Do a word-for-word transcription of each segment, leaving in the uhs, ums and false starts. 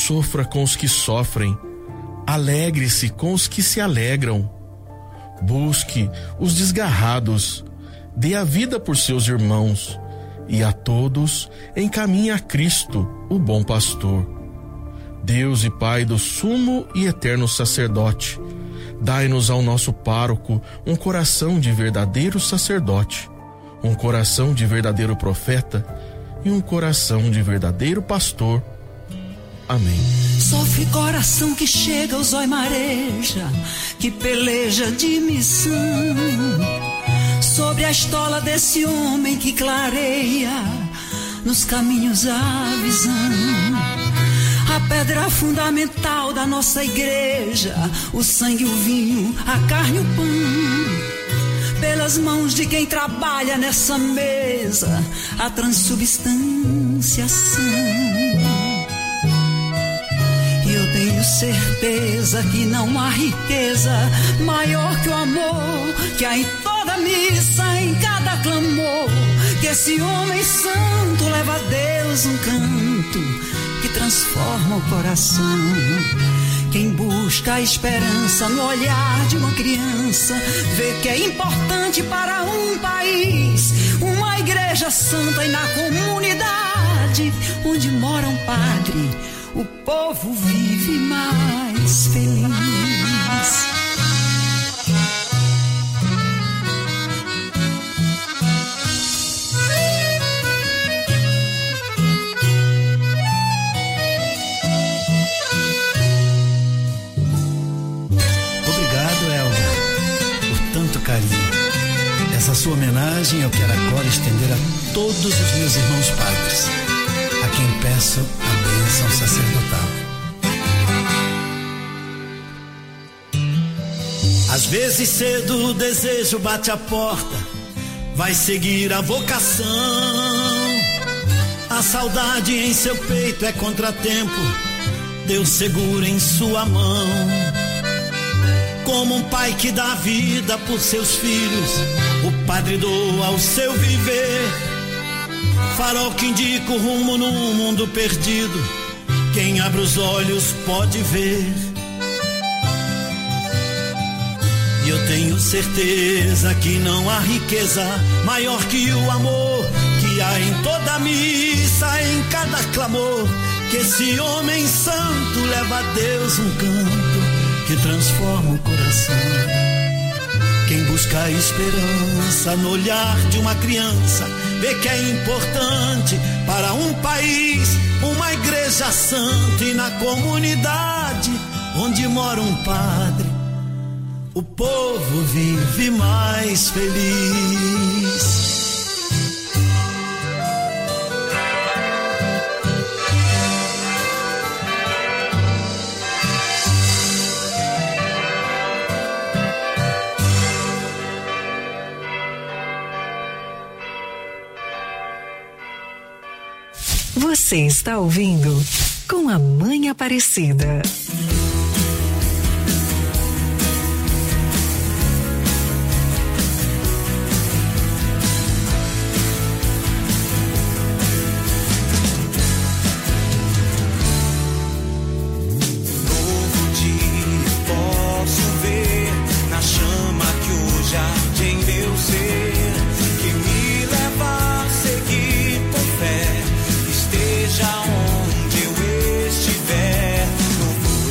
sofra com os que sofrem, alegre-se com os que se alegram. Busque os desgarrados, dê a vida por seus irmãos, e a todos encaminhe a Cristo, o bom pastor. Deus e Pai do sumo e eterno sacerdote, dai-nos ao nosso pároco um coração de verdadeiro sacerdote, um coração de verdadeiro profeta e um coração de verdadeiro pastor. Amém. Sofre coração que chega ao zóio mareja, que peleja de missão, sobre a estola desse homem que clareia nos caminhos a visão. A pedra fundamental da nossa igreja, o sangue, o vinho, a carne e o pão, pelas mãos de quem trabalha nessa mesa, a transubstanciação. E eu tenho certeza que não há riqueza maior que o amor que há em toda missa, em cada clamor, que esse homem santo leva a Deus um canto que transforma o coração. Quem busca a esperança no olhar de uma criança, vê que é importante para um país uma igreja santa, e na comunidade onde mora um padre, o povo vive mais feliz. Essa sua homenagem eu quero agora estender a todos os meus irmãos padres, a quem peço a bênção sacerdotal. Às vezes cedo o desejo bate a porta, vai seguir a vocação. A saudade em seu peito é contratempo, Deus segura em sua mão. Como um pai que dá vida por seus filhos, o padre doa o seu viver. Farol que indica o rumo num mundo perdido, quem abre os olhos pode ver. E eu tenho certeza que não há riqueza maior que o amor que há em toda missa, em cada clamor, que esse homem santo leva a Deus um canto que transforma o coração. Quem busca a esperança no olhar de uma criança, vê que é importante para um país uma igreja santa, e na comunidade onde mora um padre, o povo vive mais feliz. Você está ouvindo Com a Mãe Aparecida. Esteja onde eu estiver, novo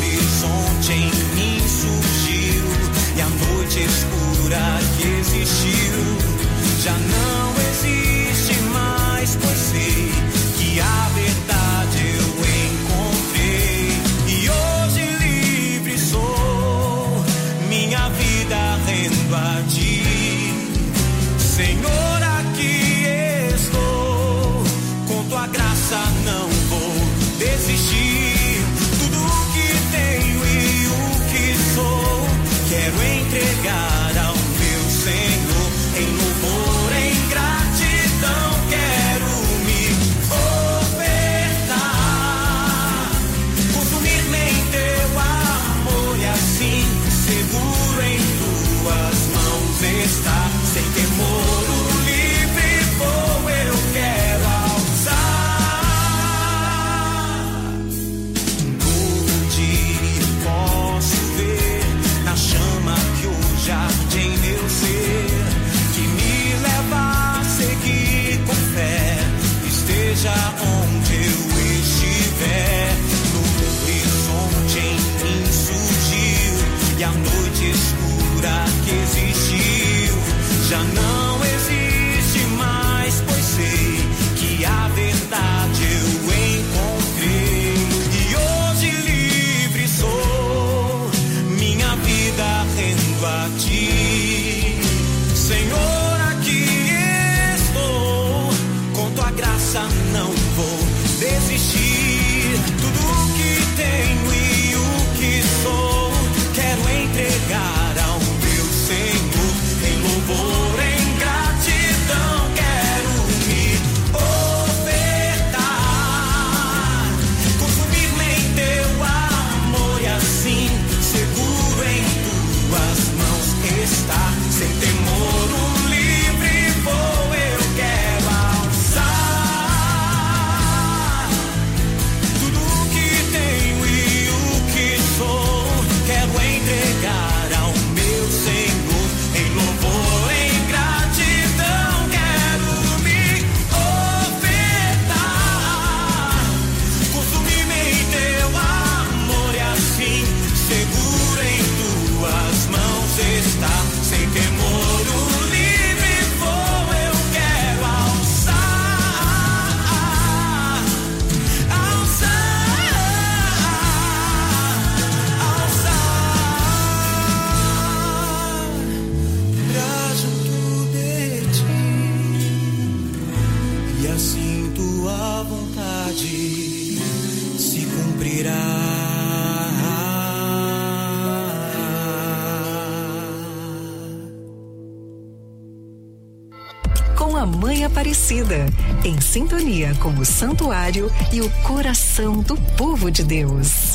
Mãe Aparecida, em sintonia com o santuário e o coração do povo de Deus.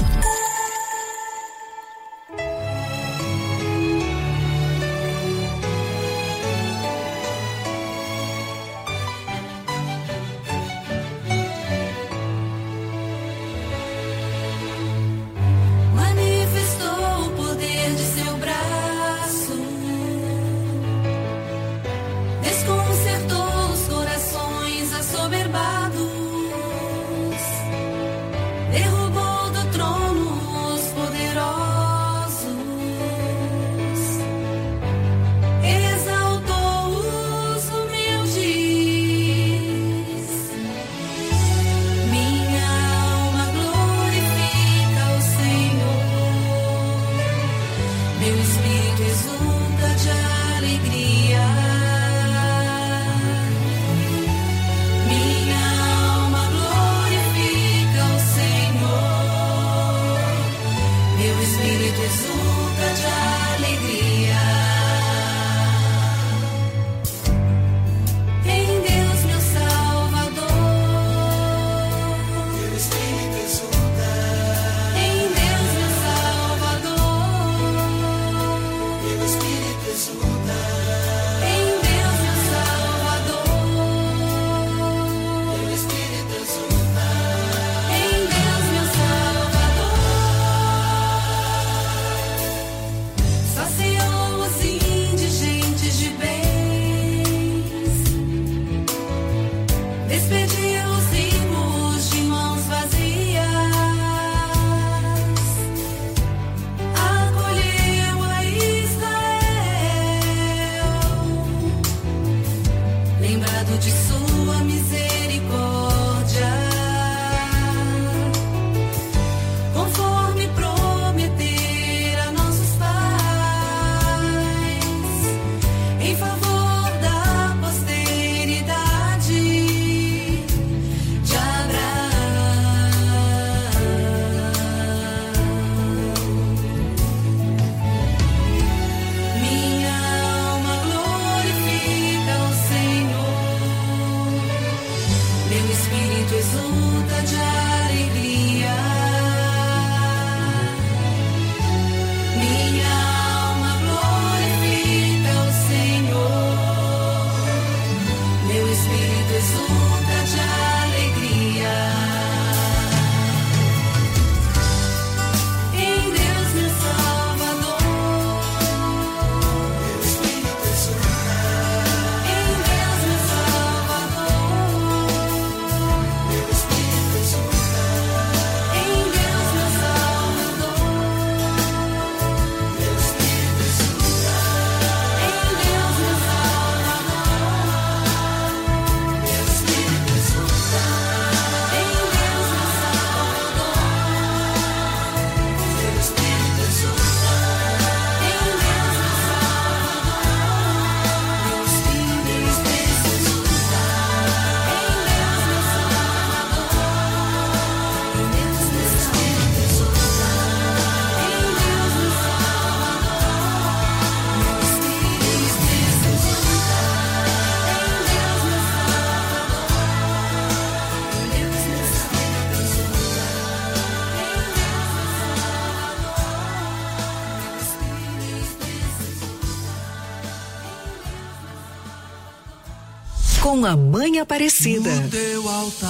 Com a Mãe Aparecida. No teu altar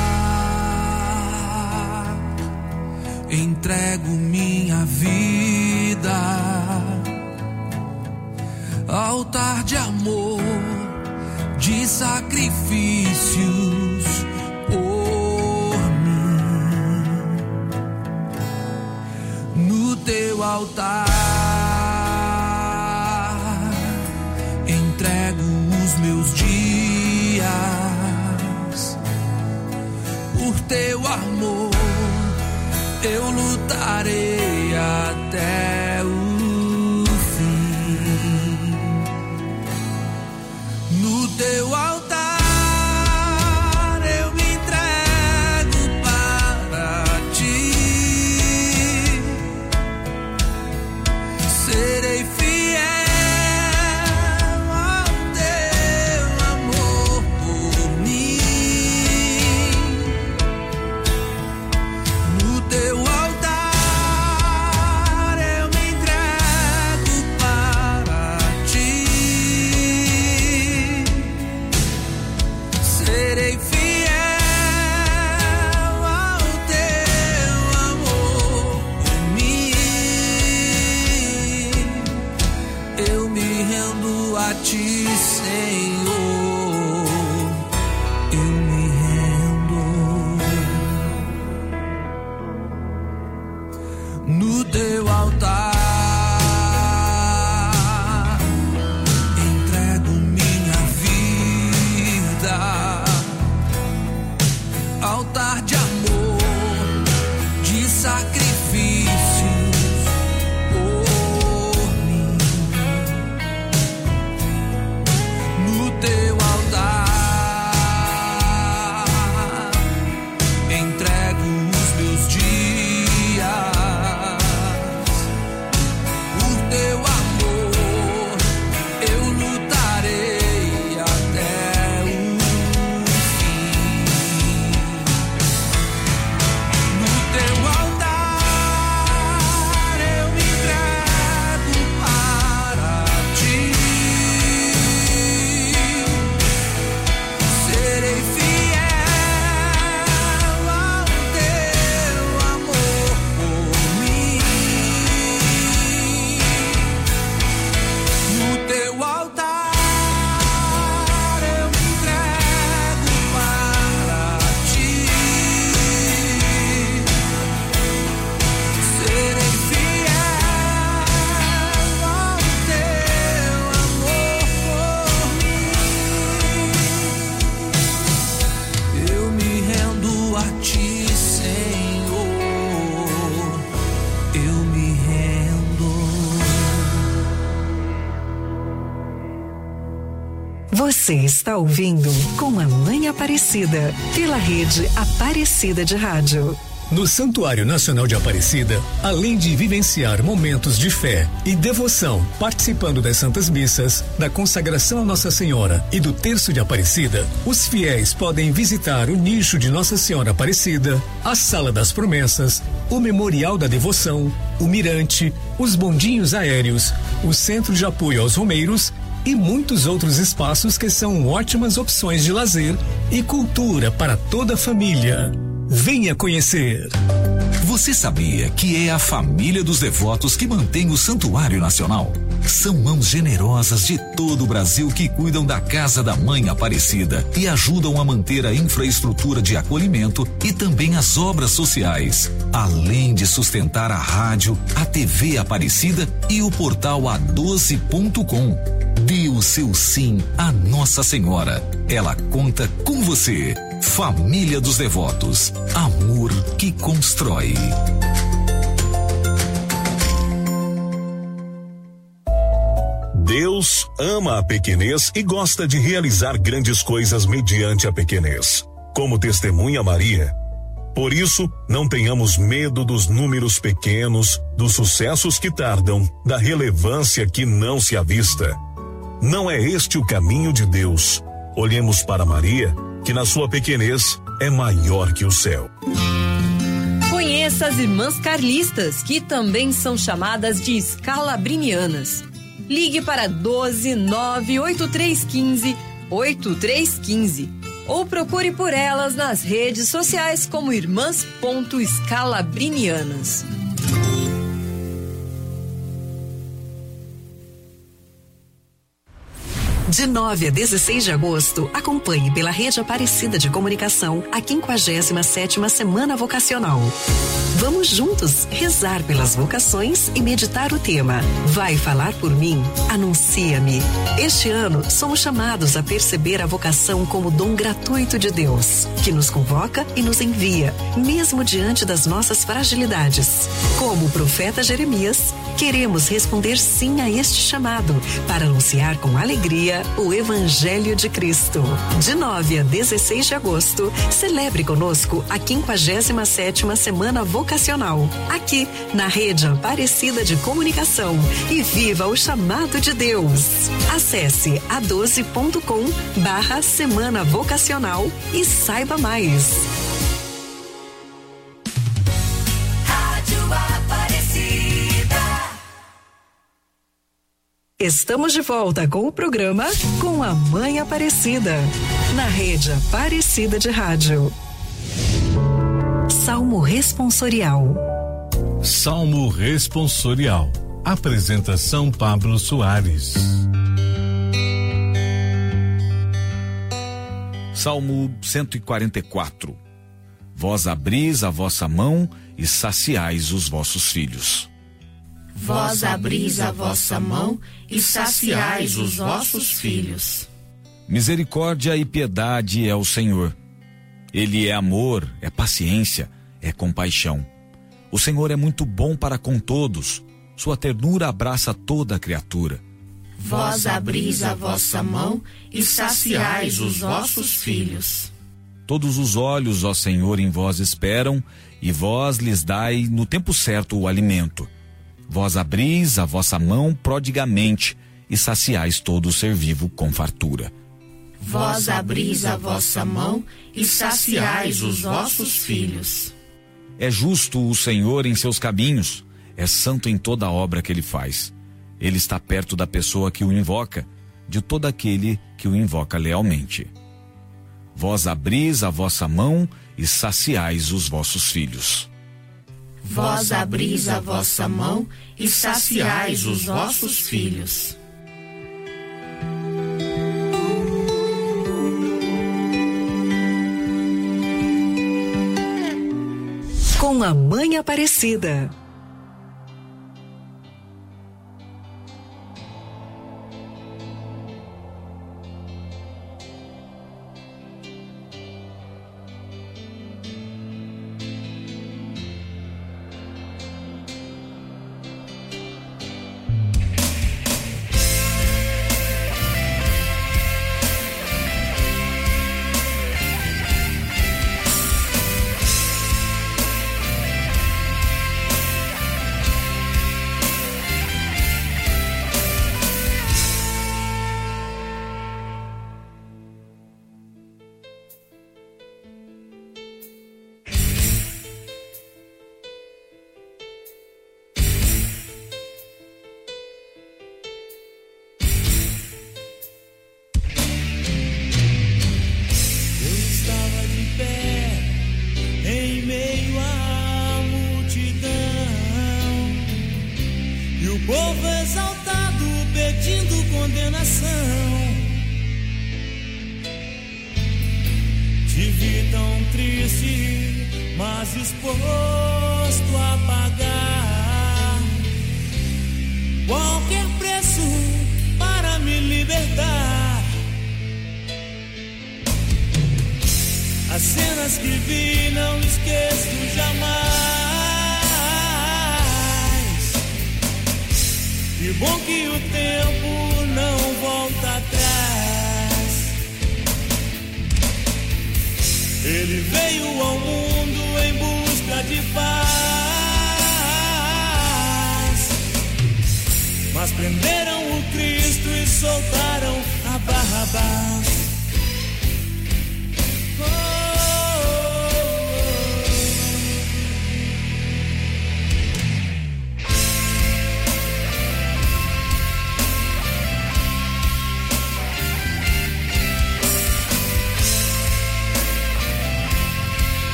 entrego minha vida, altar de amor, de sacrifícios por mim. No teu altar entrego os meus dias, por teu amor eu lutarei até o fim. No teu altar eu me entrego para ti, serei fiel ao teu amor ti, Senhor, eu me rendo. No teu altar entrego minha vida, altar de amor, de sacrifícios por mim. No teu altar entrego os meus dias, por teu amor eu lutarei até o fim. No teu altar eu me entrego para ti, serei fiel ao teu amor por mim. No teu altar eu me entrego para ti, serei fiel ao teu amor por mim. Eu me rendo a ti, Senhor, eu me rendo. Você está ouvindo Com a Mãe Aparecida, pela rede Aparecida de Rádio. No Santuário Nacional de Aparecida, além de vivenciar momentos de fé e devoção, participando das Santas Missas, da consagração a Nossa Senhora e do Terço de Aparecida, os fiéis podem visitar o nicho de Nossa Senhora Aparecida, a Sala das Promessas, o Memorial da Devoção, o Mirante, os bondinhos aéreos, o Centro de Apoio aos Romeiros e muitos outros espaços que são ótimas opções de lazer e cultura para toda a família. Venha conhecer. Você sabia que é a família dos devotos que mantém o Santuário Nacional? São mãos generosas de todo o Brasil que cuidam da Casa da Mãe Aparecida e ajudam a manter a infraestrutura de acolhimento e também as obras sociais, além de sustentar a rádio, a T V Aparecida e o portal a doze ponto com. Dê o seu sim à Nossa Senhora. Ela conta com você. Família dos Devotos. Amor que constrói. Deus ama a pequenez e gosta de realizar grandes coisas mediante a pequenez, como testemunha Maria. Por isso, não tenhamos medo dos números pequenos, dos sucessos que tardam, da relevância que não se avista. Não é este o caminho de Deus. Olhemos para Maria, que na sua pequenez é maior que o céu. Conheça as irmãs carlistas, que também são chamadas de escalabrinianas. Ligue para doze nove oito três um cinco oito três um cinco ou procure por elas nas redes sociais como irmãs.escalabrinianas. De nove a dezesseis de agosto, acompanhe pela Rede Aparecida de Comunicação a quinquagésima sétima Semana Vocacional. Vamos juntos rezar pelas vocações e meditar o tema Vai falar por mim? Anuncia-me. Este ano, somos chamados a perceber a vocação como dom gratuito de Deus, que nos convoca e nos envia, mesmo diante das nossas fragilidades. Como o profeta Jeremias, queremos responder sim a este chamado, para anunciar com alegria o Evangelho de Cristo. De nove a dezesseis de agosto, celebre conosco a quinquagésima sétima Semana Vocacional, aqui na Rede Aparecida de Comunicação, e viva o chamado de Deus. Acesse a doze ponto com barra Semana Vocacional e saiba mais. Estamos de volta com o programa Com a Mãe Aparecida, na Rede Aparecida de Rádio. Salmo Responsorial. Salmo Responsorial. Apresentação Pablo Soares. Salmo cento e quarenta e quatro. Vós abris a vossa mão e saciais os vossos filhos. Vós abris a vossa mão e saciais os vossos filhos. Misericórdia e piedade é o Senhor. Ele é amor, é paciência, é compaixão. O Senhor é muito bom para com todos. Sua ternura abraça toda a criatura. Vós abris a vossa mão e saciais os vossos filhos. Todos os olhos, ó Senhor, em vós esperam, e vós lhes dai no tempo certo o alimento. Vós abris a vossa mão prodigamente e saciais todo o ser vivo com fartura. Vós abris a vossa mão e saciais os vossos filhos. É justo o Senhor em seus caminhos, é santo em toda a obra que ele faz. Ele está perto da pessoa que o invoca, de todo aquele que o invoca lealmente. Vós abris a vossa mão e saciais os vossos filhos. Vós abris a vossa mão e saciais os vossos filhos. Com a Mãe Aparecida.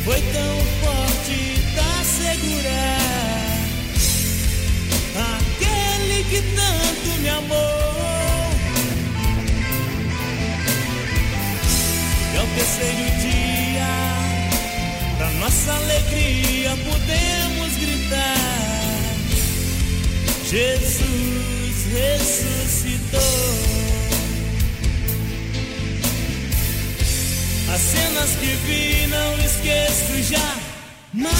foi tão forte pra segurar aquele que tanto me amou. E ao terceiro dia, pra nossa alegria, podemos gritar: Jesus ressuscitou. As cenas que vi não esqueço jamais.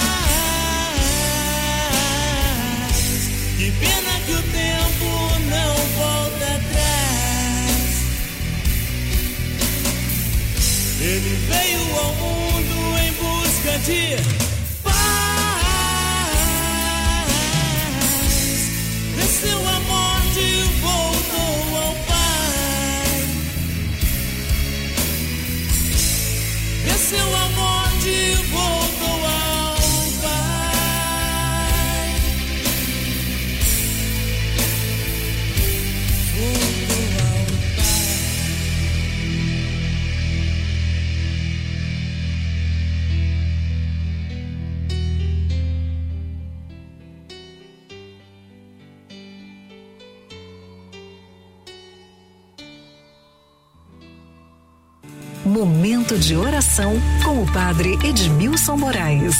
Que pena que o tempo não volta atrás. Ele veio ao mundo em busca de paz. Venceu a morte e voltou ao Pai. Venceu a morte e voltou ao Pai. Voltou ao Momento de oração com o Padre Edmilson Moraes.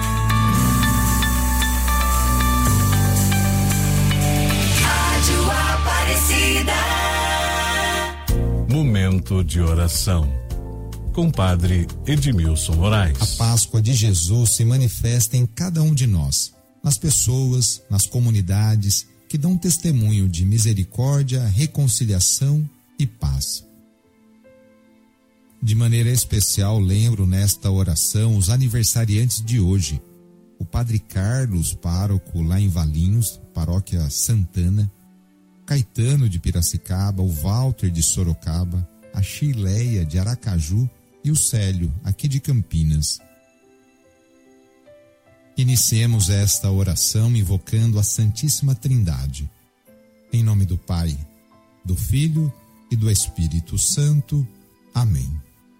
Rádio Aparecida. Momento de oração com Padre Edmilson Moraes. A Páscoa de Jesus se manifesta em cada um de nós, nas pessoas, nas comunidades que dão testemunho de misericórdia, reconciliação e paz. De maneira especial, lembro nesta oração os aniversariantes de hoje: o Padre Carlos, pároco lá em Valinhos, paróquia Santana, Caetano de Piracicaba, o Walter de Sorocaba, a Chileia de Aracaju e o Célio, aqui de Campinas. Iniciemos esta oração invocando a Santíssima Trindade. Em nome do Pai, do Filho e do Espírito Santo. Amém.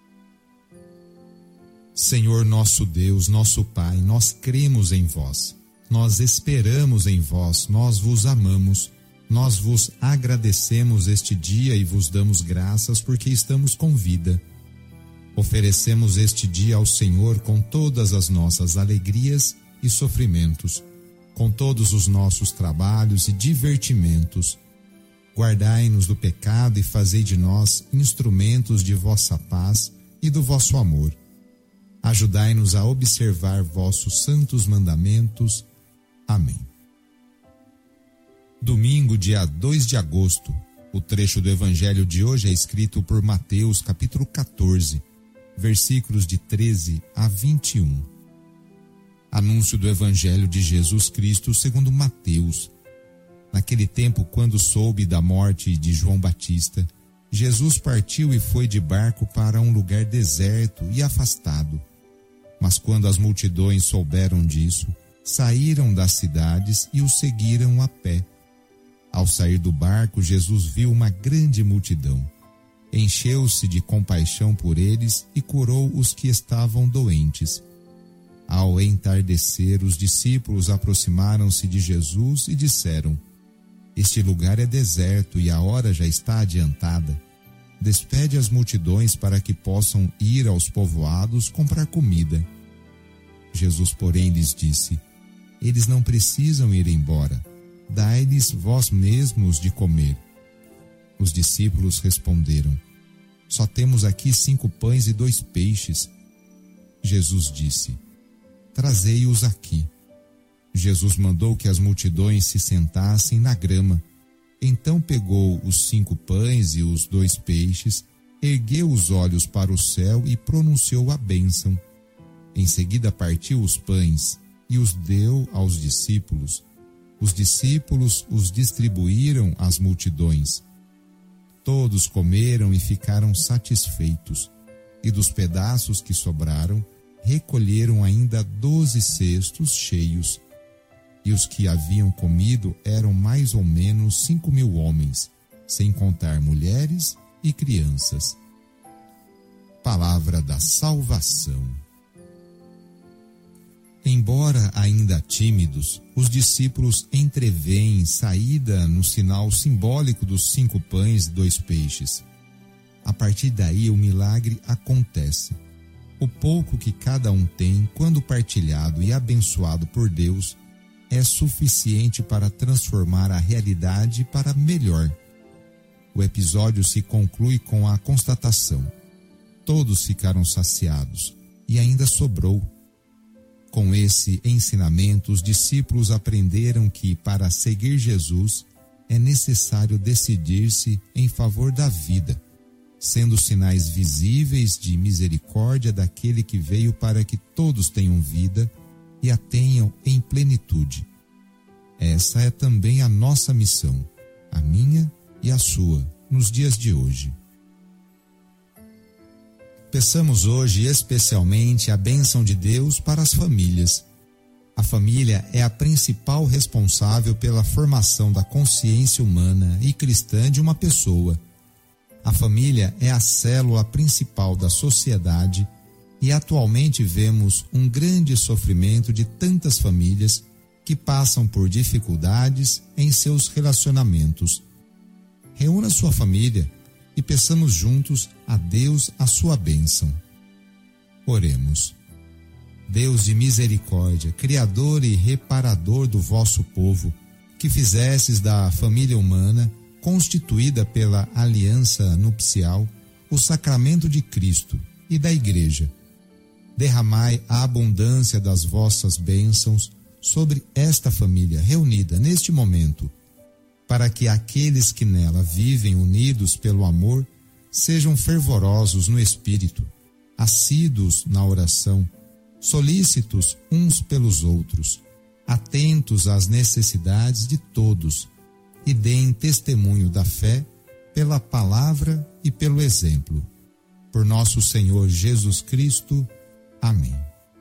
Senhor nosso Deus, nosso Pai, nós cremos em vós, nós esperamos em vós, nós vos amamos, nós vos agradecemos este dia e vos damos graças porque estamos com vida. Oferecemos este dia ao Senhor com todas as nossas alegrias e sofrimentos, com todos os nossos trabalhos e divertimentos. Guardai-nos do pecado e fazei de nós instrumentos de vossa paz e do vosso amor. Ajudai-nos a observar vossos santos mandamentos. Amém. Domingo, dia dois de agosto. O trecho do evangelho de hoje é escrito por Mateus, capítulo quatorze, versículos de treze a vinte e um. Anúncio do evangelho de Jesus Cristo segundo Mateus. Naquele tempo, quando soube da morte de João Batista, Jesus partiu e foi de barco para um lugar deserto e afastado. Mas quando as multidões souberam disso, saíram das cidades e o seguiram a pé. Ao sair do barco, Jesus viu uma grande multidão. Encheu-se de compaixão por eles e curou os que estavam doentes. Ao entardecer, os discípulos aproximaram-se de Jesus e disseram: Este lugar é deserto e a hora já está adiantada. Despede as multidões para que possam ir aos povoados comprar comida. Jesus, porém, lhes disse: Eles não precisam ir embora. Dai-lhes vós mesmos de comer. Os discípulos responderam: Só temos aqui cinco pães e dois peixes. Jesus disse: Trazei-os aqui. Jesus mandou que as multidões se sentassem na grama. Então pegou os cinco pães e os dois peixes, ergueu os olhos para o céu e pronunciou a bênção. Em seguida partiu os pães e os deu aos discípulos. Os discípulos os distribuíram às multidões. Todos comeram e ficaram satisfeitos. E dos pedaços que sobraram, recolheram ainda doze cestos cheios. E os que haviam comido eram mais ou menos cinco mil homens, sem contar mulheres e crianças. Palavra da salvação. Embora ainda tímidos, os discípulos entreveem saída no sinal simbólico dos cinco pães e dois peixes. A partir daí, o milagre acontece. O pouco que cada um tem, quando partilhado e abençoado por Deus, é suficiente para transformar a realidade para melhor. O episódio se conclui com a constatação: todos ficaram saciados e ainda sobrou. Com esse ensinamento, os discípulos aprenderam que, para seguir Jesus, é necessário decidir-se em favor da vida, sendo sinais visíveis de misericórdia daquele que veio para que todos tenham vida e a tenham em plenitude. Essa é também a nossa missão, a minha e a sua, nos dias de hoje. Peçamos hoje especialmente a bênção de Deus para as famílias. A família é a principal responsável pela formação da consciência humana e cristã de uma pessoa. A família é a célula principal da sociedade e atualmente vemos um grande sofrimento de tantas famílias que passam por dificuldades em seus relacionamentos. Reúna sua família e peçamos juntos a Deus a sua bênção. Oremos. Deus de misericórdia, Criador e Reparador do vosso povo, que fizestes da família humana, constituída pela aliança nupcial, o sacramento de Cristo e da Igreja, derramai a abundância das vossas bênçãos sobre esta família reunida neste momento, para que aqueles que nela vivem unidos pelo amor sejam fervorosos no espírito, assíduos na oração, solícitos uns pelos outros, atentos às necessidades de todos e deem testemunho da fé pela palavra e pelo exemplo. Por nosso Senhor Jesus Cristo. Amém.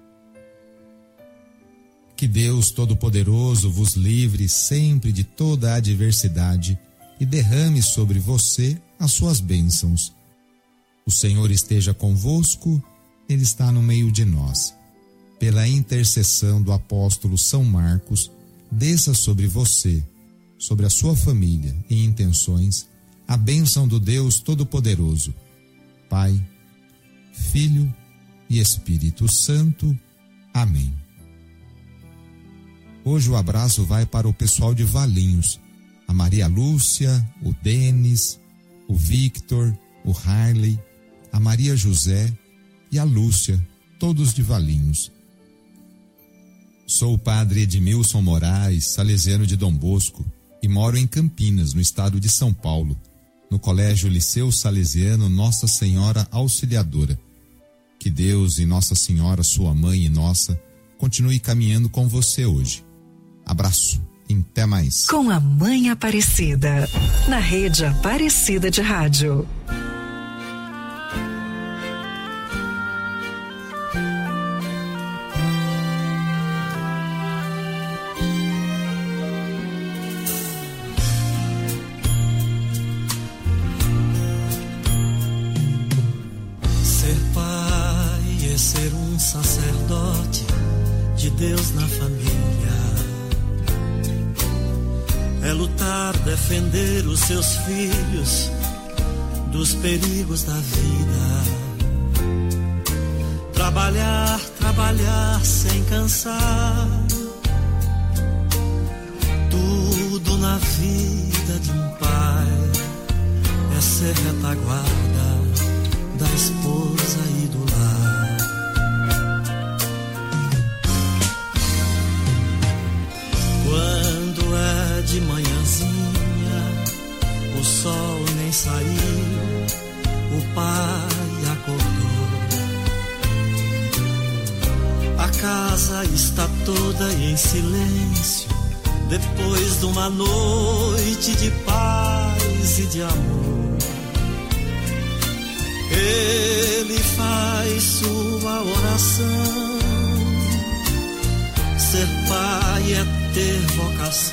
Que Deus Todo-Poderoso vos livre sempre de toda a adversidade e derrame sobre você as suas bênçãos. O Senhor esteja convosco, Ele está no meio de nós. Pela intercessão do apóstolo São Marcos, desça sobre você, sobre a sua família e intenções, a bênção do Deus Todo-Poderoso, Pai, Filho e Espírito Santo. Amém. Hoje o abraço vai para o pessoal de Valinhos, a Maria Lúcia, o Denis, o Victor, o Harley, a Maria José e a Lúcia, todos de Valinhos. Sou o padre Edmilson Moraes, salesiano de Dom Bosco, e moro em Campinas, no estado de São Paulo, no Colégio Liceu Salesiano Nossa Senhora Auxiliadora. Que Deus e Nossa Senhora, sua mãe e nossa, continue caminhando com você hoje. Abraço e até mais. Com a Mãe Aparecida, na Rede Aparecida de Rádio. Ser pai é ser um sacerdote de Deus na família. É lutar, defender os seus filhos dos perigos da vida. Trabalhar, trabalhar sem cansar. Tudo na vida de um pai é ser retaguarda da esposa e do lar. Quando é de manhãzinha, o sol nem saiu, o pai acordou. A casa está toda em silêncio, depois de uma noite de paz e de amor. Ele faz sua oração. Ser pai é ter vocação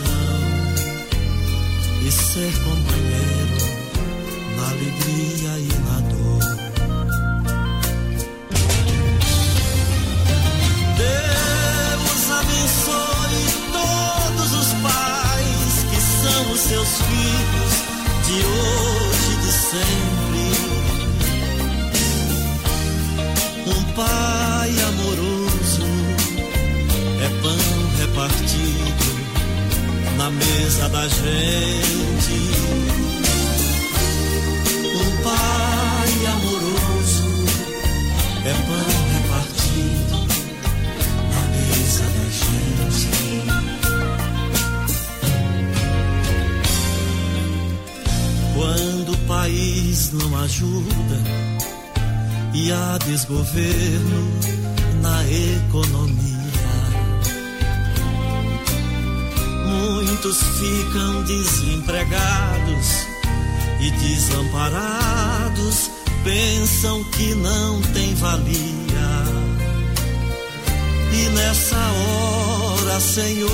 e ser companheiro na alegria e na dor. Deus da gente. Um pai amoroso é pão repartido na mesa da gente. Quando o país não ajuda e há desgoverno na economia, muitos ficam desempregados e desamparados, pensam que não tem valia. E nessa hora, Senhor,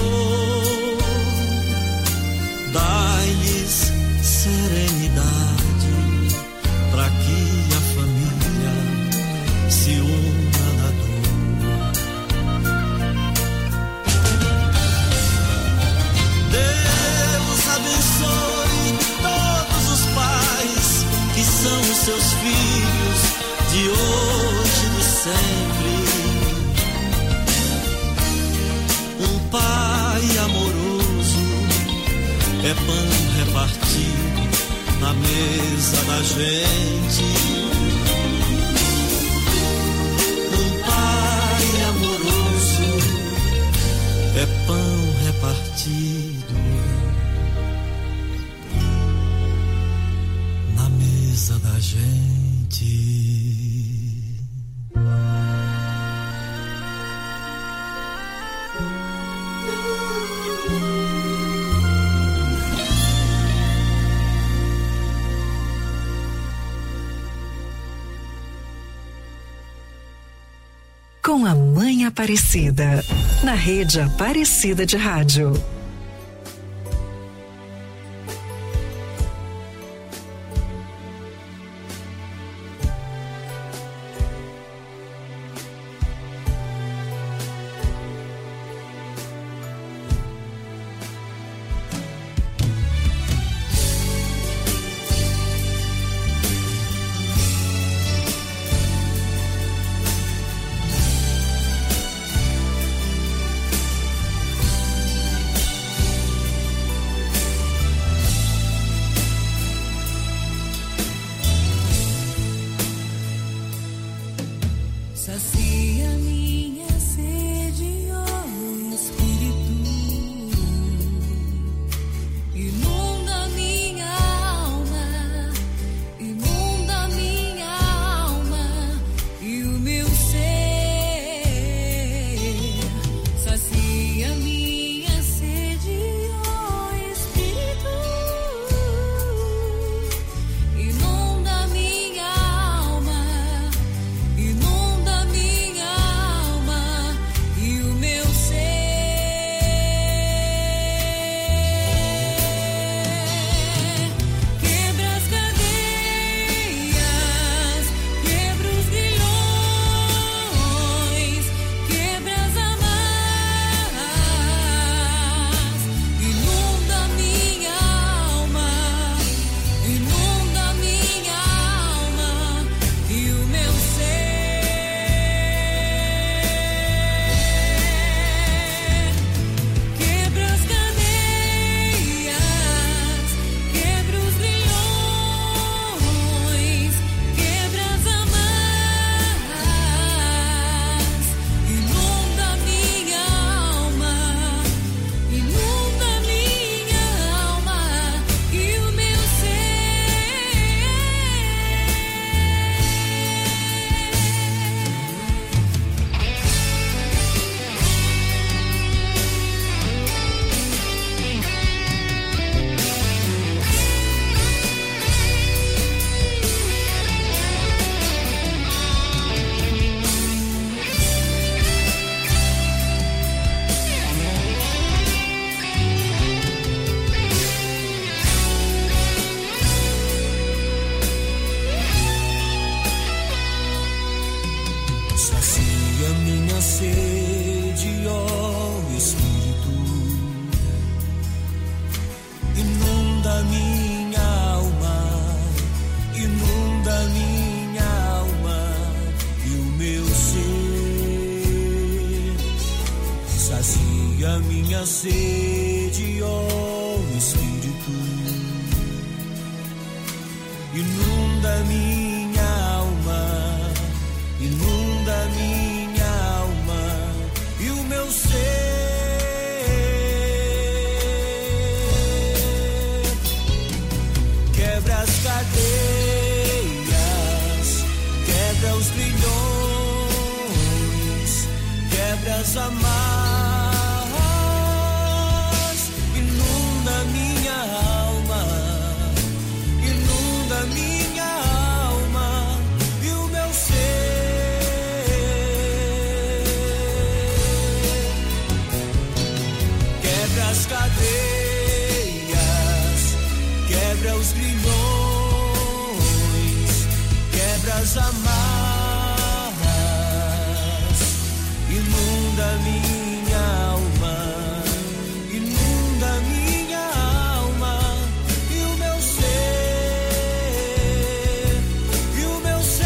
dai-lhes serenidade, para que a família se una na dor. Deus abençoe todos os pais que são os seus filhos de hoje e de sempre. Um pai amoroso é pão repartido na mesa da gente. Um pai amoroso é pão repartido na mesa da gente. Com a Mãe Aparecida, na Rede Aparecida de Rádio. Sacia minha sede, ó Espírito, inunda minha alma, inunda minha alma e o meu ser. Sacia minha sede, ó Espírito, inunda minha alma, inunda minha alma e o meu ser. Quebra as cadeias, quebra os grilhões, quebra as amarras, inunda minha alma, inunda minha alma e o meu ser. Quebra as cadeias, quebra os grilhões, quebra as amarras, inunda minha alma, inunda minha alma e o meu Sacia minha sede, ó Espírito, inunda minha alma, inunda minha alma e o meu ser. Sacia minha sede, ó Espírito, quebra os grilhões, quebra as amarras, inunda minha alma, inunda minha alma e o meu ser. Quebra as cadeias, quebra os grilhões, quebra as amarras, inunda minha alma, inunda minha alma e o meu ser, e o meu ser.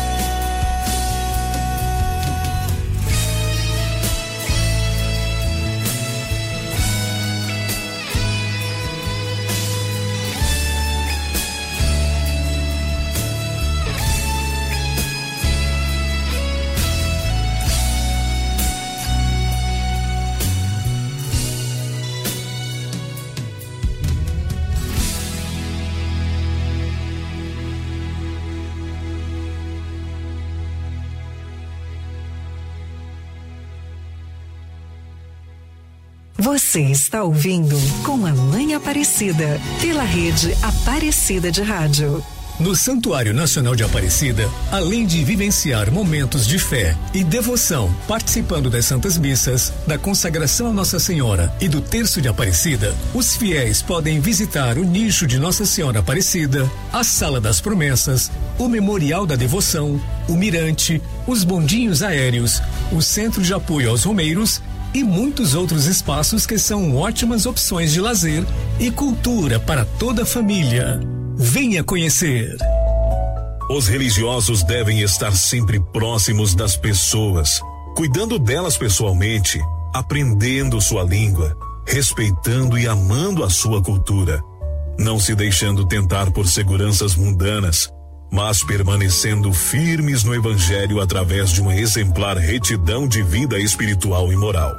Você está ouvindo Com a Mãe Aparecida, pela rede Aparecida de Rádio. No Santuário Nacional de Aparecida, além de vivenciar momentos de fé e devoção, participando das Santas Missas, da consagração a Nossa Senhora e do Terço de Aparecida, os fiéis podem visitar o nicho de Nossa Senhora Aparecida, a Sala das Promessas, o Memorial da Devoção, o Mirante, os bondinhos aéreos, o Centro de Apoio aos Romeiros e muitos outros espaços que são ótimas opções de lazer e cultura para toda a família. Venha conhecer. Os religiosos devem estar sempre próximos das pessoas, cuidando delas pessoalmente, aprendendo sua língua, respeitando e amando a sua cultura, não se deixando tentar por seguranças mundanas, mas permanecendo firmes no Evangelho através de uma exemplar retidão de vida espiritual e moral.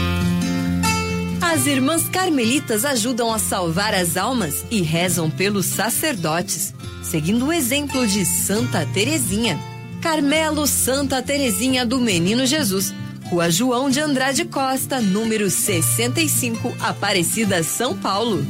As irmãs carmelitas ajudam a salvar as almas e rezam pelos sacerdotes, seguindo o exemplo de Santa Teresinha. Carmelo Santa Teresinha do Menino Jesus, Rua João de Andrade Costa, número sessenta e cinco, Aparecida, São Paulo.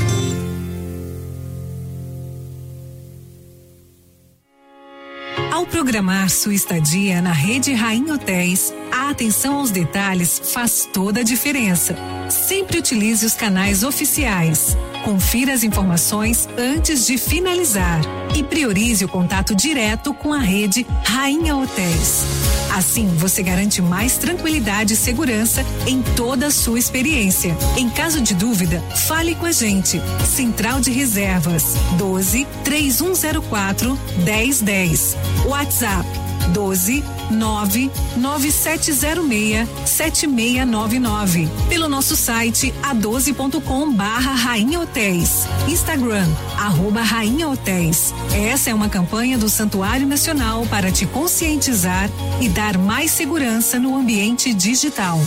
Ao programar sua estadia na Rede Rainha Hotéis, a atenção aos detalhes faz toda a diferença. Sempre utilize os canais oficiais. Confira as informações antes de finalizar e priorize o contato direto com a Rede Rainha Hotéis. Assim, você garante mais tranquilidade e segurança em toda a sua experiência. Em caso de dúvida, fale com a gente. Central de Reservas doze, três um zero quatro, dez dez. WhatsApp doze, nove, nove sete zero seis, sete seis nove nove. Pelo nosso site a doze ponto com barra Rainha Hotéis. Instagram, arroba Rainha Hotéis. Essa é uma campanha do Santuário Nacional para te conscientizar e dar mais segurança no ambiente digital.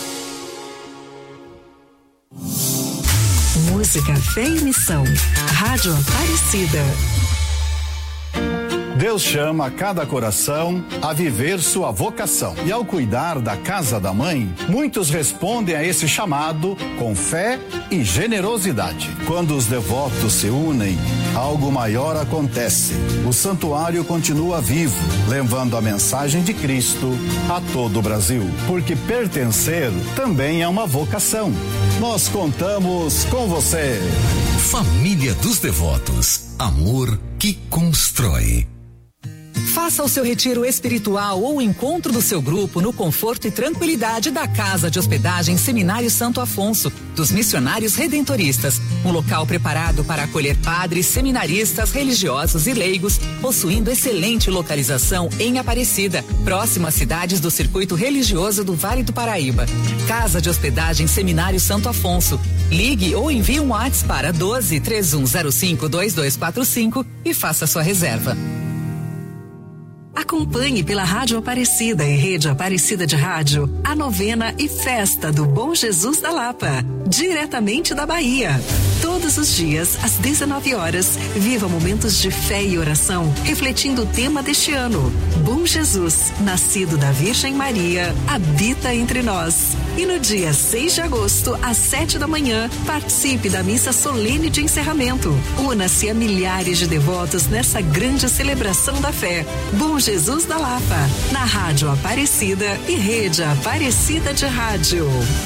Música, fé e missão. Rádio Aparecida. Deus chama cada coração a viver sua vocação. E ao cuidar da casa da mãe, muitos respondem a esse chamado com fé e generosidade. Quando os devotos se unem, algo maior acontece. O santuário continua vivo, levando a mensagem de Cristo a todo o Brasil. Porque pertencer também é uma vocação. Nós contamos com você. Família dos Devotos. Amor que constrói. Faça o seu retiro espiritual ou o encontro do seu grupo no conforto e tranquilidade da Casa de Hospedagem Seminário Santo Afonso, dos Missionários Redentoristas. Um local preparado para acolher padres, seminaristas, religiosos e leigos, possuindo excelente localização em Aparecida, próximo às cidades do circuito religioso do Vale do Paraíba. Casa de Hospedagem Seminário Santo Afonso. Ligue ou envie um WhatsApp para doze, três um zero cinco, dois dois quatro cinco e faça sua reserva. Acompanhe pela Rádio Aparecida e Rede Aparecida de Rádio a novena e festa do Bom Jesus da Lapa, diretamente da Bahia. Todos Todos os dias, às dezenove horas, viva momentos de fé e oração, refletindo o tema deste ano. Bom Jesus, nascido da Virgem Maria, habita entre nós. E no dia seis de agosto, às sete da manhã, participe da missa solene de encerramento. Una-se a milhares de devotos nessa grande celebração da fé. Bom Jesus da Lapa, na Rádio Aparecida e Rede Aparecida de Rádio.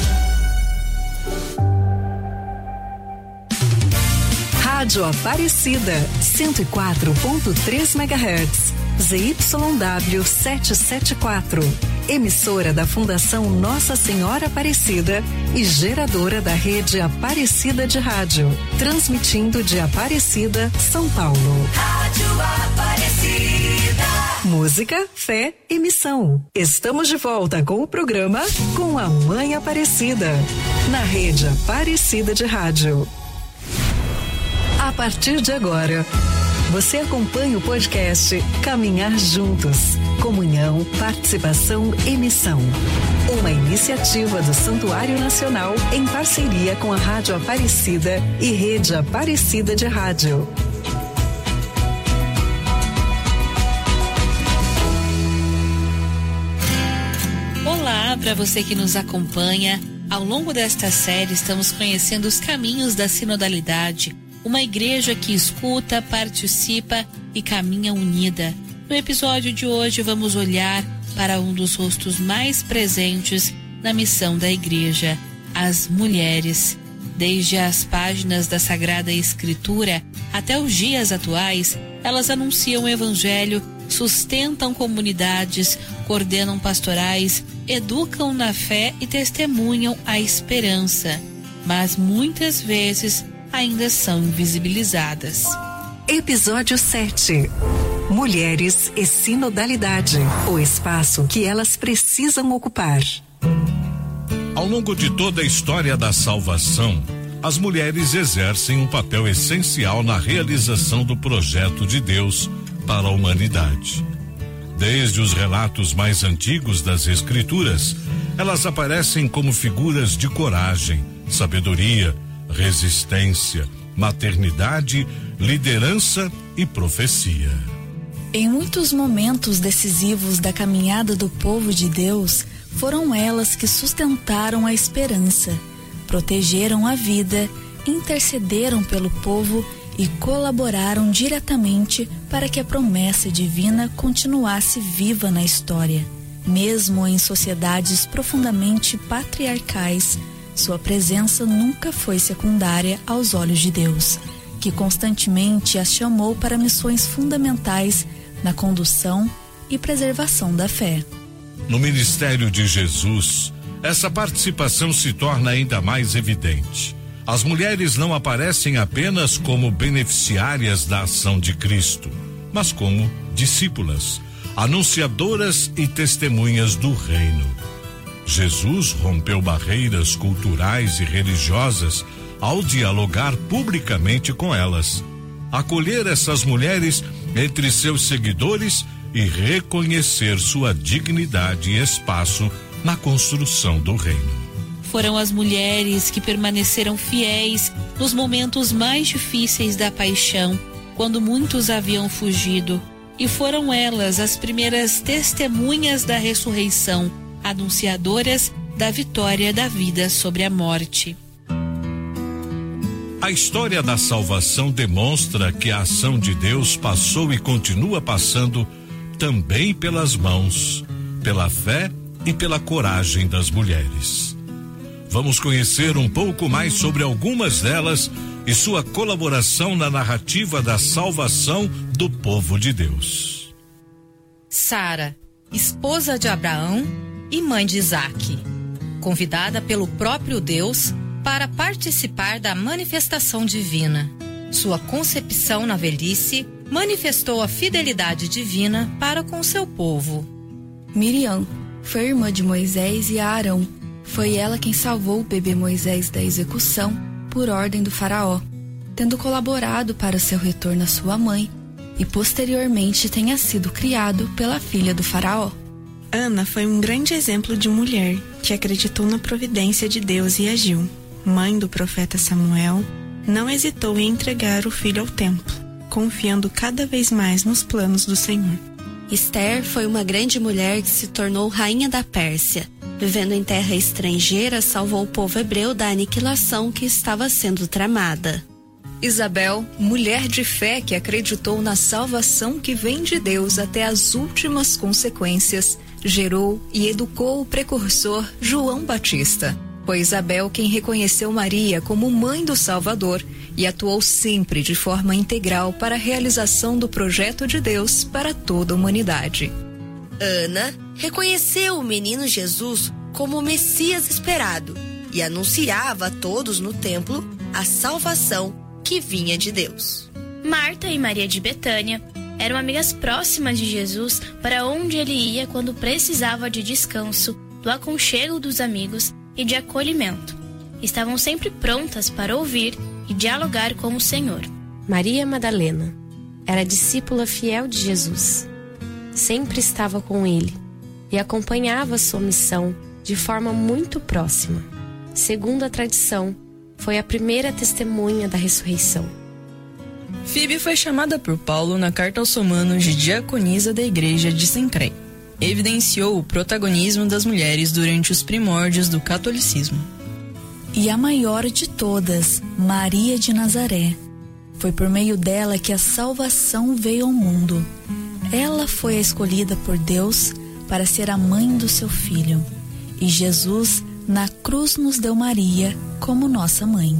Rádio Aparecida, cento e quatro ponto três megahertz, Z Y W setecentos e setenta e quatro. Emissora da Fundação Nossa Senhora Aparecida e geradora da Rede Aparecida de Rádio. Transmitindo de Aparecida, São Paulo. Rádio Aparecida. Música, fé e missão. Estamos de volta com o programa Com a Mãe Aparecida, na Rede Aparecida de Rádio. A partir de agora, você acompanha o podcast Caminhar Juntos. Comunhão, participação e missão. Uma iniciativa do Santuário Nacional em parceria com a Rádio Aparecida e Rede Aparecida de Rádio. Olá, para você que nos acompanha. Ao longo desta série, estamos conhecendo os caminhos da sinodalidade. Uma igreja que escuta, participa e caminha unida. No episódio de hoje vamos olhar para um dos rostos mais presentes na missão da igreja, as mulheres. Desde as páginas da Sagrada Escritura até os dias atuais, elas anunciam o evangelho, sustentam comunidades, coordenam pastorais, educam na fé e testemunham a esperança. Mas muitas vezes ainda são invisibilizadas. Episódio sete. Mulheres e sinodalidade. O espaço que elas precisam ocupar. Ao longo de toda a história da salvação, as mulheres exercem um papel essencial na realização do projeto de Deus para a humanidade. Desde os relatos mais antigos das Escrituras, elas aparecem como figuras de coragem, sabedoria, resistência, maternidade, liderança e profecia. Em muitos momentos decisivos da caminhada do povo de Deus, foram elas que sustentaram a esperança, protegeram a vida, intercederam pelo povo e colaboraram diretamente para que a promessa divina continuasse viva na história. Mesmo em sociedades profundamente patriarcais, sua presença nunca foi secundária aos olhos de Deus, que constantemente as chamou para missões fundamentais na condução e preservação da fé. No ministério de Jesus, essa participação se torna ainda mais evidente. As mulheres não aparecem apenas como beneficiárias da ação de Cristo, mas como discípulas, anunciadoras e testemunhas do reino. Jesus rompeu barreiras culturais e religiosas ao dialogar publicamente com elas, acolher essas mulheres entre seus seguidores e reconhecer sua dignidade e espaço na construção do reino. Foram as mulheres que permaneceram fiéis nos momentos mais difíceis da paixão, quando muitos haviam fugido, e foram elas as primeiras testemunhas da ressurreição, anunciadoras da vitória da vida sobre a morte. A história da salvação demonstra que a ação de Deus passou e continua passando também pelas mãos, pela fé e pela coragem das mulheres. Vamos conhecer um pouco mais sobre algumas delas e sua colaboração na narrativa da salvação do povo de Deus. Sara, esposa de Abraão e mãe de Isaque, convidada pelo próprio Deus para participar da manifestação divina. Sua concepção na velhice manifestou a fidelidade divina para com seu povo. Miriam foi irmã de Moisés e Arão. Foi ela quem salvou o bebê Moisés da execução por ordem do faraó, tendo colaborado para seu retorno à sua mãe e posteriormente tenha sido criado pela filha do faraó. Ana foi um grande exemplo de mulher que acreditou na providência de Deus e agiu. Mãe do profeta Samuel, não hesitou em entregar o filho ao templo, confiando cada vez mais nos planos do Senhor. Esther foi uma grande mulher que se tornou rainha da Pérsia. Vivendo em terra estrangeira, salvou o povo hebreu da aniquilação que estava sendo tramada. Isabel, mulher de fé que acreditou na salvação que vem de Deus até as últimas consequências, gerou e educou o precursor João Batista. Foi Isabel quem reconheceu Maria como mãe do Salvador e atuou sempre de forma integral para a realização do projeto de Deus para toda a humanidade. Ana reconheceu o menino Jesus como o Messias esperado e anunciava a todos no templo a salvação que vinha de Deus. Marta e Maria de Betânia eram amigas próximas de Jesus para onde ele ia quando precisava de descanso, do aconchego dos amigos e de acolhimento. Estavam sempre prontas para ouvir e dialogar com o Senhor. Maria Madalena era discípula fiel de Jesus. Sempre estava com ele e acompanhava sua missão de forma muito próxima. Segundo a tradição, foi a primeira testemunha da ressurreição. Fíbe foi chamada por Paulo na carta aos Romanos de diaconisa da igreja de Cencreia. Evidenciou o protagonismo das mulheres durante os primórdios do catolicismo. E a maior de todas, Maria de Nazaré. Foi por meio dela que a salvação veio ao mundo. Ela foi a escolhida por Deus para ser a mãe do seu filho. E Jesus, na cruz, nos deu Maria como nossa mãe.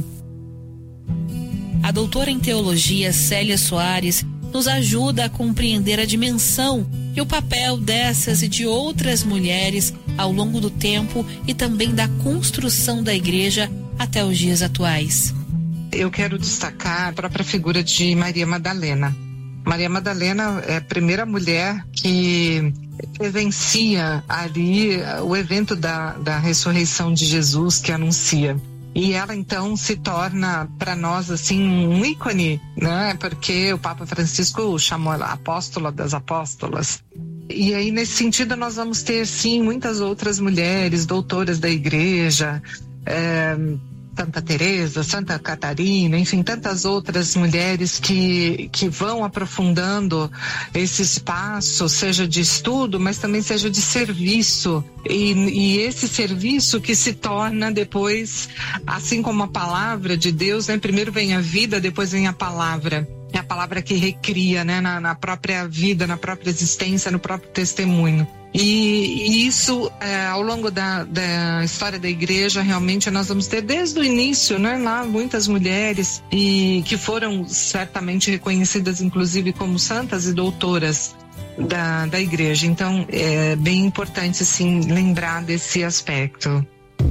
A doutora em teologia Célia Soares nos ajuda a compreender a dimensão e o papel dessas e de outras mulheres ao longo do tempo e também da construção da igreja até os dias atuais. Eu quero destacar a própria figura de Maria Madalena. Maria Madalena é a primeira mulher que presencia ali o evento da, da ressurreição de Jesus, que anuncia. E ela então se torna para nós assim um ícone, né? Porque o Papa Francisco chamou ela apóstola das apóstolas. E aí nesse sentido nós vamos ter sim muitas outras mulheres, doutoras da igreja, é, Santa Teresa, Santa Catarina, enfim, tantas outras mulheres que, que vão aprofundando esse espaço, seja de estudo, mas também seja de serviço. E, e esse serviço que se torna depois, assim como a palavra de Deus, né? Primeiro vem a vida, depois vem a palavra. É a palavra que recria, né? Na, na própria vida, na própria existência, no próprio testemunho. E, e isso, é, ao longo da, da história da igreja, realmente nós vamos ter desde o início, né, lá muitas mulheres e que foram certamente reconhecidas, inclusive, como santas e doutoras da, da igreja. Então, é bem importante, sim, lembrar desse aspecto.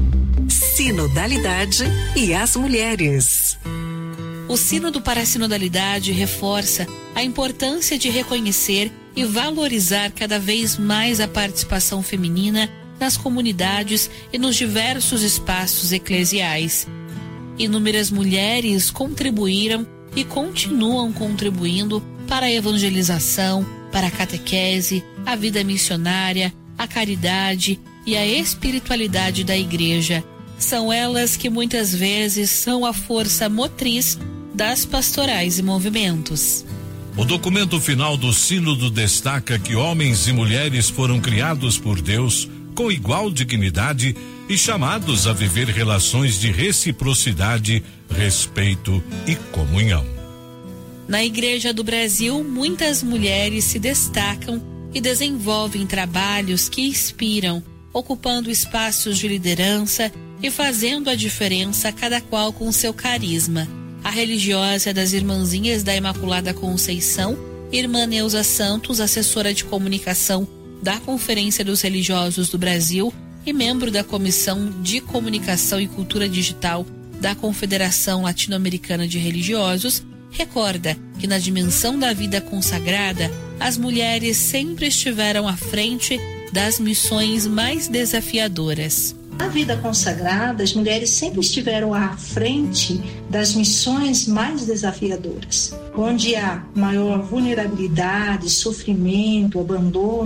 Sinodalidade e as mulheres. O Sínodo para a Sinodalidade reforça a importância de reconhecer e valorizar cada vez mais a participação feminina nas comunidades e nos diversos espaços eclesiais. Inúmeras mulheres contribuíram e continuam contribuindo para a evangelização, para a catequese, a vida missionária, a caridade e a espiritualidade da igreja. São elas que muitas vezes são a força motriz das pastorais e movimentos. O documento final do Sínodo destaca que homens e mulheres foram criados por Deus com igual dignidade e chamados a viver relações de reciprocidade, respeito e comunhão. Na Igreja do Brasil, muitas mulheres se destacam e desenvolvem trabalhos que inspiram, ocupando espaços de liderança e fazendo a diferença, cada qual com seu carisma. A religiosa das Irmãzinhas da Imaculada Conceição, Irmã Neuza Santos, assessora de comunicação da Conferência dos Religiosos do Brasil e membro da Comissão de Comunicação e Cultura Digital da Confederação Latino-Americana de Religiosos, recorda que na dimensão da vida consagrada, as mulheres sempre estiveram à frente das missões mais desafiadoras. Na vida consagrada, as mulheres sempre estiveram à frente das missões mais desafiadoras, onde há maior vulnerabilidade, sofrimento, abandono.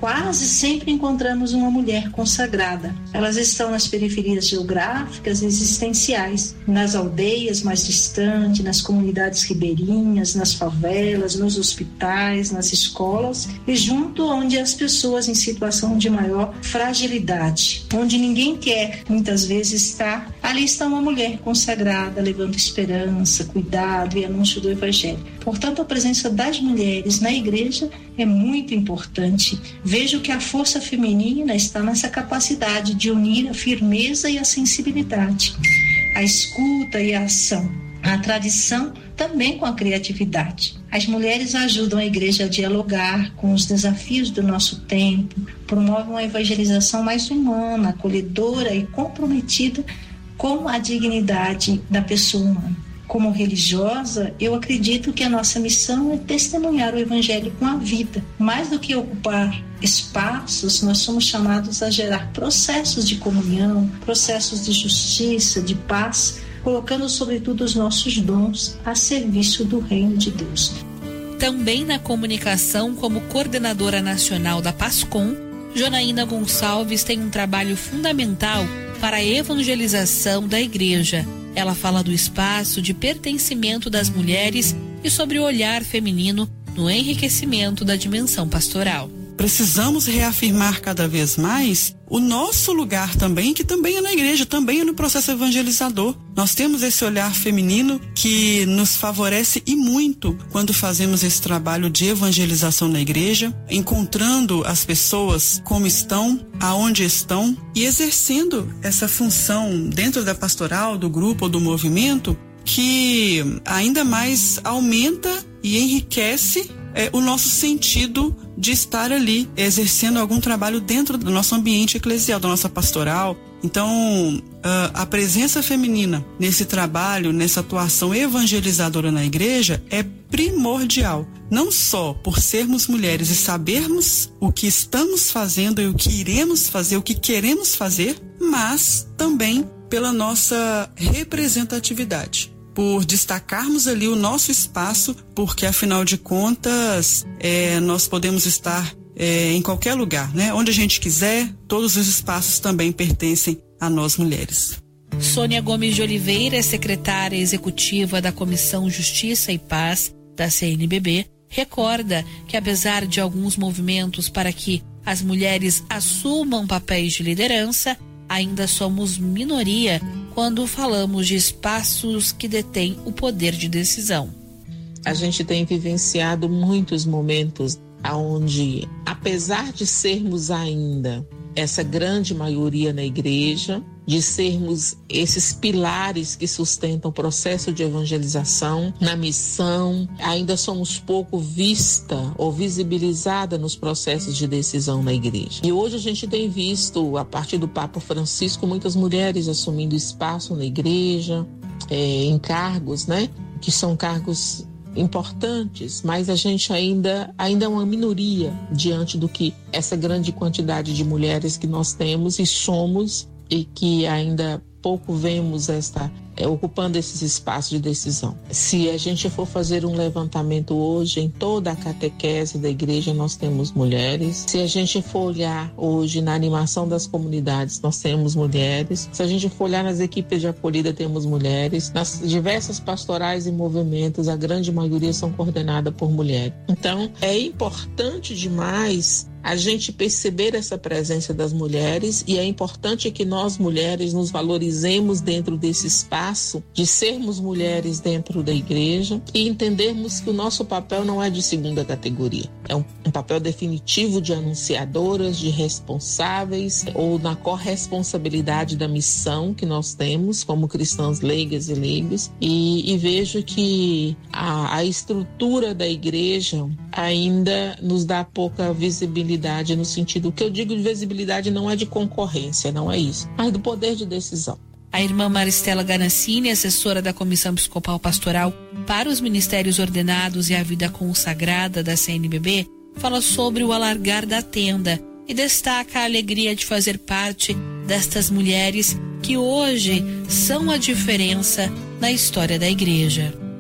quase sempre encontramos uma mulher consagrada. Elas estão nas periferias geográficas e existenciais, nas aldeias mais distantes, nas comunidades ribeirinhas, nas favelas, nos hospitais, nas escolas e junto onde as pessoas em situação de maior fragilidade, onde ninguém quer muitas vezes estar, ali está uma mulher consagrada, levando esperança, cuidado e anúncio do Evangelho. Portanto, a presença das mulheres na igreja é muito importante. Vejo que a força feminina está nessa capacidade de unir a firmeza e a sensibilidade, a escuta e a ação, a tradição também com a criatividade. As mulheres ajudam a igreja a dialogar com os desafios do nosso tempo, promovem uma evangelização mais humana, acolhedora e comprometida com a dignidade da pessoa humana. Como religiosa, eu acredito que a nossa missão é testemunhar o Evangelho com a vida. Mais do que ocupar espaços, nós somos chamados a gerar processos de comunhão, processos de justiça, de paz, colocando sobretudo os nossos dons a serviço do reino de Deus. Também na comunicação, como coordenadora nacional da PASCOM, Jonaína Gonçalves tem um trabalho fundamental para a evangelização da igreja. Ela fala do espaço de pertencimento das mulheres e sobre o olhar feminino no enriquecimento da dimensão pastoral. Precisamos reafirmar cada vez mais o nosso lugar também, que também é na igreja, também é no processo evangelizador. Nós temos esse olhar feminino que nos favorece e muito quando fazemos esse trabalho de evangelização na igreja, encontrando as pessoas como estão, aonde estão e exercendo essa função dentro da pastoral, do grupo ou do movimento que ainda mais aumenta e enriquece É, o nosso sentido de estar ali, exercendo algum trabalho dentro do nosso ambiente eclesial, da nossa pastoral. Então, uh, a presença feminina nesse trabalho, nessa atuação evangelizadora na igreja é primordial. Não só por sermos mulheres e sabermos o que estamos fazendo e o que iremos fazer, o que queremos fazer, mas também pela nossa representatividade. Por destacarmos ali o nosso espaço, porque afinal de contas é, nós podemos estar é, em qualquer lugar, né? Onde a gente quiser, todos os espaços também pertencem a nós mulheres. Sônia Gomes de Oliveira é secretária executiva da Comissão Justiça e Paz da C N B B, recorda que apesar de alguns movimentos para que as mulheres assumam papéis de liderança, ainda somos minoria quando falamos de espaços que detêm o poder de decisão. A gente tem vivenciado muitos momentos onde, apesar de sermos ainda essa grande maioria na igreja, de sermos esses pilares que sustentam o processo de evangelização na missão, ainda somos pouco vista ou visibilizada nos processos de decisão na igreja. E hoje a gente tem visto, a partir do Papa Francisco, muitas mulheres assumindo espaço na igreja, é, em cargos, né, que são cargos importantes, mas a gente ainda, ainda é uma minoria diante do que essa grande quantidade de mulheres que nós temos e somos, e que ainda pouco vemos esta, é, ocupando esses espaços de decisão. Se a gente for fazer um levantamento hoje, em toda a catequese da igreja nós temos mulheres. Se a gente for olhar hoje na animação das comunidades, nós temos mulheres. Se a gente for olhar nas equipes de acolhida, temos mulheres. Nas diversas pastorais e movimentos, a grande maioria são coordenadas por mulheres. Então, é importante demais a gente perceber essa presença das mulheres, e é importante que nós mulheres nos valorizemos dentro desse espaço de sermos mulheres dentro da igreja e entendermos que o nosso papel não é de segunda categoria. É um, um papel definitivo de anunciadoras, de responsáveis ou na corresponsabilidade da missão que nós temos como cristãs leigas e leigos, e, e vejo que a, a estrutura da igreja ainda nos dá pouca visibilidade, no sentido, o que eu digo de visibilidade não é de concorrência, não é isso, mas do poder de decisão. A irmã Maristela Ganassini, assessora da Comissão Episcopal Pastoral para os Ministérios Ordenados e a Vida Consagrada da C N B B, fala sobre o alargar da tenda e destaca a alegria de fazer parte destas mulheres que hoje são a diferença na história da igreja.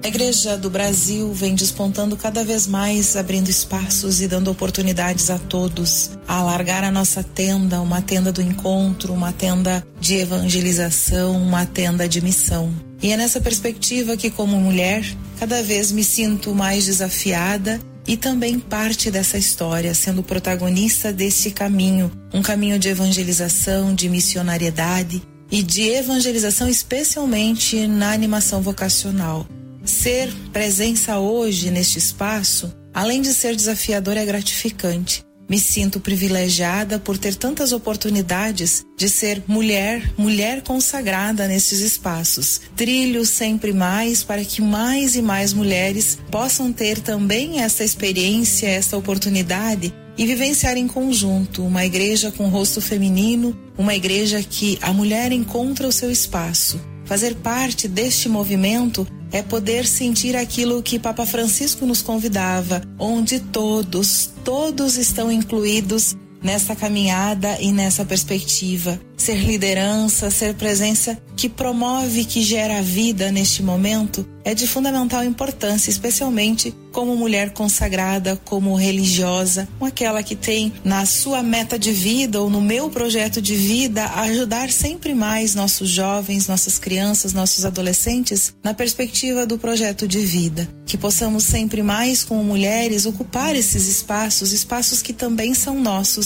A Igreja do Brasil vem despontando cada vez mais, abrindo espaços e dando oportunidades a todos a alargar a nossa tenda, uma tenda do encontro, uma tenda de evangelização, uma tenda de missão. E é nessa perspectiva que, como mulher, cada vez me sinto mais desafiada e também parte dessa história, sendo protagonista desse caminho, um caminho de evangelização, de missionariedade e de evangelização especialmente na animação vocacional. Ser presença hoje neste espaço, além de ser desafiador, é gratificante. Me sinto privilegiada por ter tantas oportunidades de ser mulher, mulher consagrada nesses espaços. Trilho sempre mais para que mais e mais mulheres possam ter também essa experiência, essa oportunidade e vivenciar em conjunto uma igreja com rosto feminino, uma igreja que a mulher encontra o seu espaço. Fazer parte deste movimento é poder sentir aquilo que Papa Francisco nos convidava, onde todos, todos estão incluídos nessa caminhada e nessa perspectiva. Ser liderança, ser presença que promove, que gera vida neste momento, é de fundamental importância, especialmente como mulher consagrada, como religiosa, com aquela que tem na sua meta de vida ou no meu projeto de vida ajudar sempre mais nossos jovens, nossas crianças, nossos adolescentes na perspectiva do projeto de vida. Que possamos sempre mais, como mulheres, ocupar esses espaços, espaços que também são nossos,